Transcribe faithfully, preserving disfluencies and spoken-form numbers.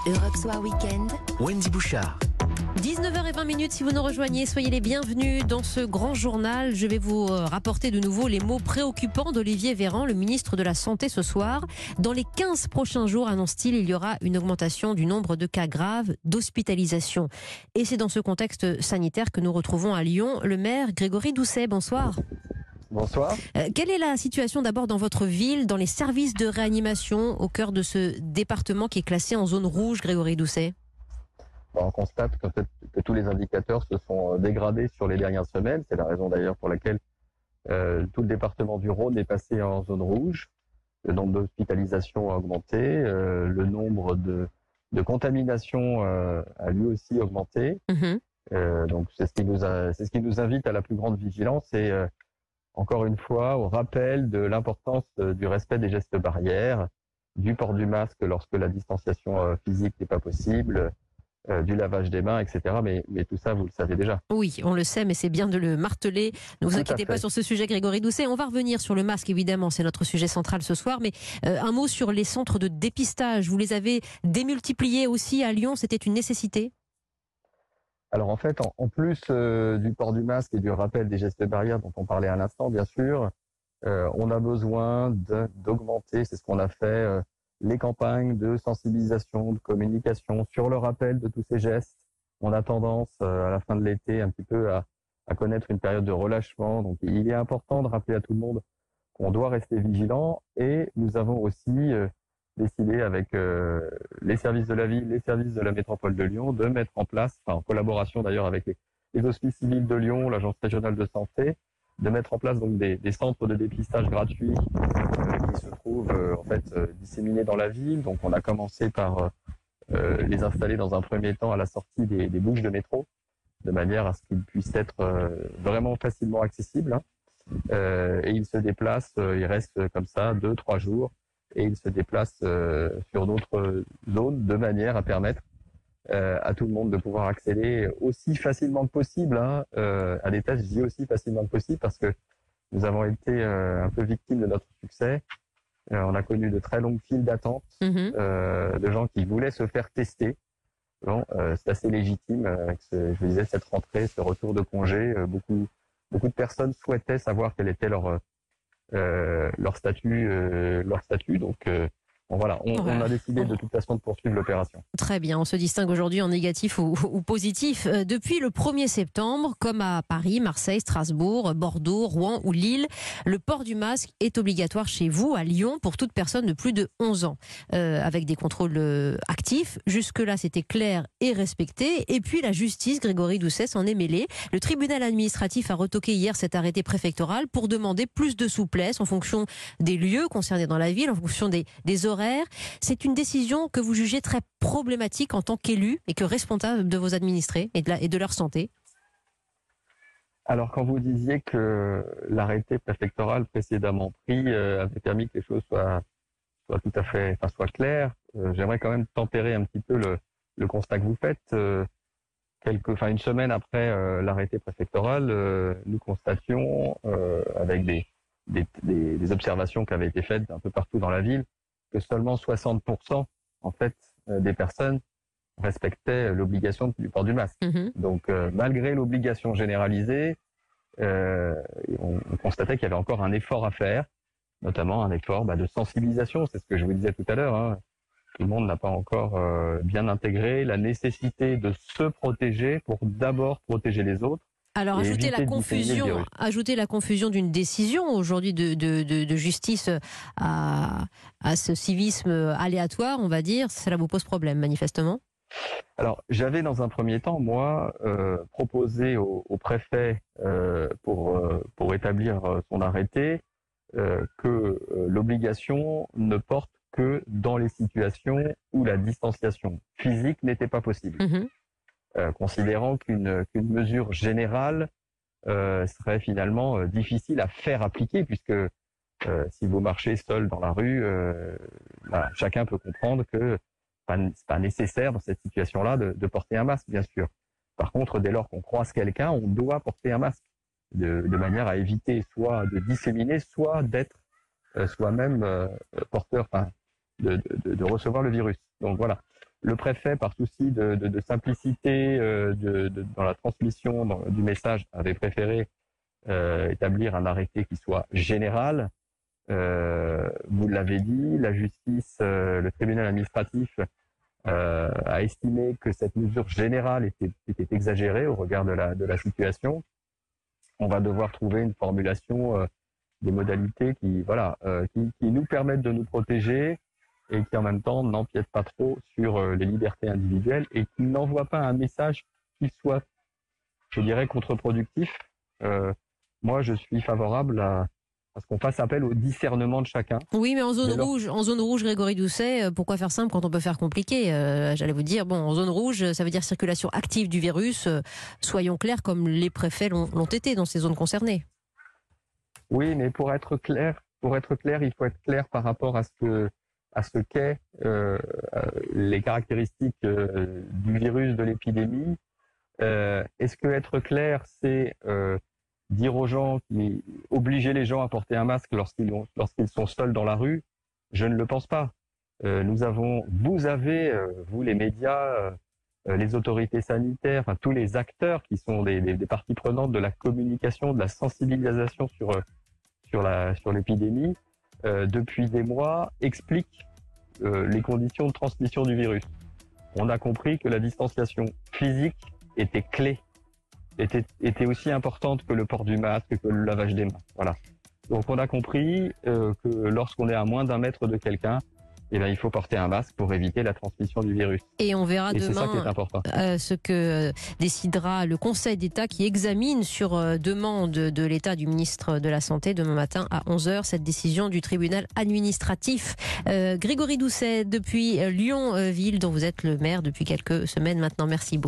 Europe Soir Weekend. Wendy Bouchard. dix-neuf heures vingt si vous nous rejoignez, soyez les bienvenus dans ce grand journal. Je vais vous rapporter de nouveau les mots préoccupants d'Olivier Véran, le ministre de la Santé ce soir. Dans les quinze prochains jours, annonce-t-il, il y aura une augmentation du nombre de cas graves d'hospitalisation. Et c'est dans ce contexte sanitaire que nous retrouvons à Lyon le maire Grégory Doucet. Bonsoir. Bonsoir. Euh, quelle est la situation d'abord dans votre ville, dans les services de réanimation au cœur de ce département qui est classé en zone rouge, Grégory Doucet? On constate que, que tous les indicateurs se sont dégradés sur les dernières semaines. C'est la raison d'ailleurs pour laquelle euh, tout le département du Rhône est passé en zone rouge. Le nombre d'hospitalisations a augmenté, euh, le nombre de, de contaminations euh, a lui aussi augmenté. Mmh. Euh, donc c'est ce qui nous a, c'est ce qui nous invite à la plus grande vigilance et euh, encore une fois au rappel de l'importance euh, du respect des gestes barrières, du port du masque lorsque la distanciation euh, physique n'est pas possible. Euh, du lavage des mains, et cetera. Mais, mais tout ça, vous le savez déjà. Oui, on le sait, mais c'est bien de le marteler. Ne vous tout inquiétez pas sur ce sujet, Grégory Doucet. On va revenir sur le masque, évidemment, c'est notre sujet central ce soir. Mais euh, un mot sur les centres de dépistage. Vous les avez démultipliés aussi à Lyon, c'était une nécessité? Alors en fait, en, en plus euh, du port du masque et du rappel des gestes barrières dont on parlait à l'instant, bien sûr, euh, on a besoin de, d'augmenter, c'est ce qu'on a fait, euh, les campagnes de sensibilisation, de communication sur le rappel de tous ces gestes. On a tendance, euh, à la fin de l'été, un petit peu à, à connaître une période de relâchement. Donc, il est important de rappeler à tout le monde qu'on doit rester vigilant. Et nous avons aussi euh, décidé avec euh, les services de la ville, les services de la métropole de Lyon, de mettre en place, enfin, en collaboration d'ailleurs avec les, les hospices civils de Lyon, l'agence régionale de santé, de mettre en place donc des, des centres de dépistage gratuits euh, qui se trouvent euh, en fait euh, disséminés dans la ville. Donc on a commencé par euh, les installer dans un premier temps à la sortie des, des bouches de métro, de manière à ce qu'ils puissent être euh, vraiment facilement accessibles. Hein. Euh, et ils se déplacent, euh, ils restent comme ça deux, trois jours, et ils se déplacent euh, sur d'autres zones de manière à permettre Euh, à tout le monde de pouvoir accéder aussi facilement que possible hein, euh, à des tests. Je dis aussi facilement que possible parce que nous avons été euh, un peu victimes de notre succès. Euh, on a connu de très longues files d'attente mmh. euh, de gens qui voulaient se faire tester. Bon, euh, c'est assez légitime. Euh, ce, je vous disais, cette rentrée, ce retour de congé, euh, beaucoup, beaucoup de personnes souhaitaient savoir quel était leur, euh, leur statut, euh, leur statut. Donc euh, Bon, voilà, on, on a décidé de toute façon de poursuivre l'opération. Très bien, on se distingue aujourd'hui en négatif ou, ou positif. Euh, depuis le premier septembre, comme à Paris, Marseille, Strasbourg, Bordeaux, Rouen ou Lille, le port du masque est obligatoire chez vous, à Lyon, pour toute personne de plus de onze ans, euh, avec des contrôles euh, actifs. Jusque-là, c'était clair et respecté. Et puis la justice, Grégory Doucet, s'en est mêlée. Le tribunal administratif a retoqué hier cet arrêté préfectoral pour demander plus de souplesse en fonction des lieux concernés dans la ville, en fonction des, des horaires. C'est une décision que vous jugez très problématique en tant qu'élu et que responsable de vos administrés et de, la, et de leur santé? Alors, quand vous disiez que l'arrêté préfectoral précédemment pris euh, avait permis que les choses soient, soient tout à fait, enfin, soient claires, euh, j'aimerais quand même tempérer un petit peu le, le constat que vous faites. Euh, quelques, enfin, une semaine après euh, l'arrêté préfectoral, euh, nous constations, euh, avec des, des, des, des observations qui avaient été faites un peu partout dans la ville, que seulement soixante pour cent en fait euh, des personnes respectaient l'obligation du port du masque. Mmh. Donc euh, malgré l'obligation généralisée, euh, on, on constatait qu'il y avait encore un effort à faire, notamment un effort bah, de sensibilisation. C'est ce que je vous disais tout à l'heure. Hein. Tout le monde n'a pas encore euh, bien intégré la nécessité de se protéger pour d'abord protéger les autres. Alors, ajoutez la, confusion, ajoutez la confusion d'une décision aujourd'hui de, de, de, de justice à, à ce civisme aléatoire, on va dire, cela vous pose problème, manifestement? Alors, j'avais dans un premier temps, moi, euh, proposé au, au préfet, euh, pour, euh, pour établir son arrêté, euh, que euh, l'obligation ne porte que dans les situations où la distanciation physique n'était pas possible. Mmh. Euh, considérant qu'une qu'une mesure générale euh, serait finalement euh, difficile à faire appliquer, puisque euh, si vous marchez seul dans la rue, euh, bah, chacun peut comprendre que c'est pas, c'est pas nécessaire dans cette situation-là de, de porter un masque, bien sûr. Par contre, dès lors qu'on croise quelqu'un, on doit porter un masque, de, de manière à éviter soit de disséminer, soit d'être euh, soi-même euh, porteur, enfin, de, de, de recevoir le virus. Donc voilà. Le préfet, par souci de, de, de simplicité euh, de, de, dans la transmission dans, du message, avait préféré euh, établir un arrêté qui soit général. Euh, vous l'avez dit, la justice, euh, le tribunal administratif euh, a estimé que cette mesure générale était, était exagérée au regard de la, de la situation. On va devoir trouver une formulation, euh, des modalités qui, voilà, euh, qui, qui nous permettent de nous protéger et qui en même temps n'empiètent pas trop sur euh, les libertés individuelles et qui n'envoient pas un message qui soit, je dirais, contre-productif. Euh, moi, je suis favorable à, à ce qu'on fasse appel au discernement de chacun. Oui, mais en zone alors... rouge, en zone rouge, Grégory Doucet, pourquoi faire simple quand on peut faire compliqué? euh, J'allais vous dire, bon, en zone rouge, ça veut dire circulation active du virus. Euh, soyons clairs, comme les préfets l'ont, l'ont été dans ces zones concernées. Oui, mais pour être clair, pour être clair, il faut être clair par rapport à ce que, à ce qu'est euh, les caractéristiques euh, du virus, de l'épidémie. Euh, est-ce que être clair, c'est euh, dire aux gens, qui, obliger les gens à porter un masque lorsqu'ils, ont, lorsqu'ils sont seuls dans la rue? Je ne le pense pas. Euh, nous avons, vous avez, euh, vous les médias, euh, les autorités sanitaires, enfin, tous les acteurs qui sont des, des, des parties prenantes de la communication, de la sensibilisation sur, sur, la, sur l'épidémie, euh, depuis des mois, expliquent euh, les conditions de transmission du virus. On a compris que la distanciation physique était clé, était, était aussi importante que le port du masque, que le lavage des mains. Voilà. Donc on a compris euh, que lorsqu'on est à moins d'un mètre de quelqu'un, eh bien, il faut porter un masque pour éviter la transmission du virus. Et on verra Et demain c'est ça qui est important. Euh, ce que décidera le Conseil d'État qui examine sur euh, demande de l'État du ministre de la Santé demain matin à onze heures cette décision du tribunal administratif. Euh, Grégory Doucet depuis Lyon-Ville, dont vous êtes le maire depuis quelques semaines maintenant. Merci beaucoup.